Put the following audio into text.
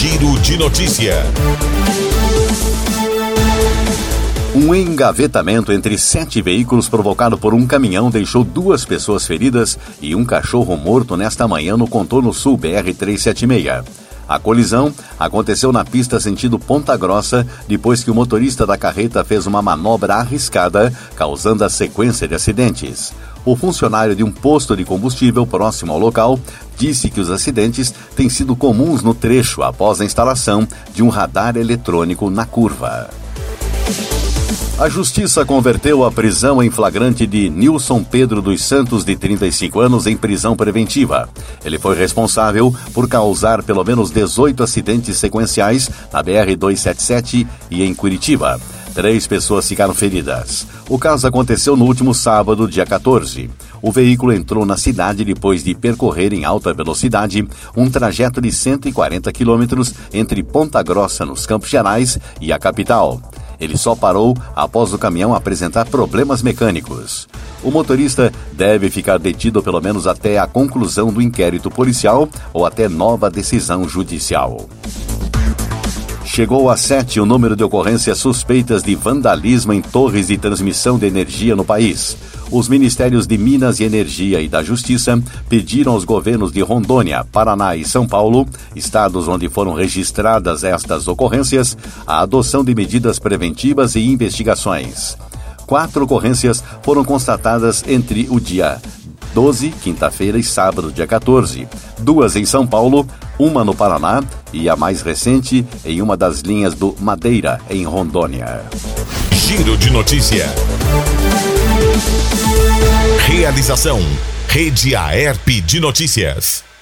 Giro de Notícia. Um engavetamento entre 7 veículos provocado por um caminhão deixou 2 pessoas feridas e um cachorro morto nesta manhã no contorno sul BR-376. A colisão aconteceu na pista sentido Ponta Grossa, depois que o motorista da carreta fez uma manobra arriscada, causando a sequência de acidentes. O funcionário de um posto de combustível próximo ao local disse que os acidentes têm sido comuns no trecho após a instalação de um radar eletrônico na curva. A Justiça converteu a prisão em flagrante de Nilson Pedro dos Santos, de 35 anos, em prisão preventiva. Ele foi responsável por causar pelo menos 18 acidentes sequenciais na BR-277 e em Curitiba. 3 pessoas ficaram feridas. O caso aconteceu no último sábado, dia 14. O veículo entrou na cidade depois de percorrer em alta velocidade um trajeto de 140 quilômetros entre Ponta Grossa, nos Campos Gerais, e a capital. Ele só parou após o caminhão apresentar problemas mecânicos. O motorista deve ficar detido pelo menos até a conclusão do inquérito policial ou até nova decisão judicial. Chegou a 7 o número de ocorrências suspeitas de vandalismo em torres de transmissão de energia no país. Os Ministérios de Minas e Energia e da Justiça pediram aos governos de Rondônia, Paraná e São Paulo, estados onde foram registradas estas ocorrências, a adoção de medidas preventivas e investigações. 4 ocorrências foram constatadas entre o dia 12, quinta-feira, e sábado, dia 14. 2 em São Paulo, 1 no Paraná e a mais recente em uma das linhas do Madeira, em Rondônia. Giro de Notícia. Realização: Rede Aerp de Notícias.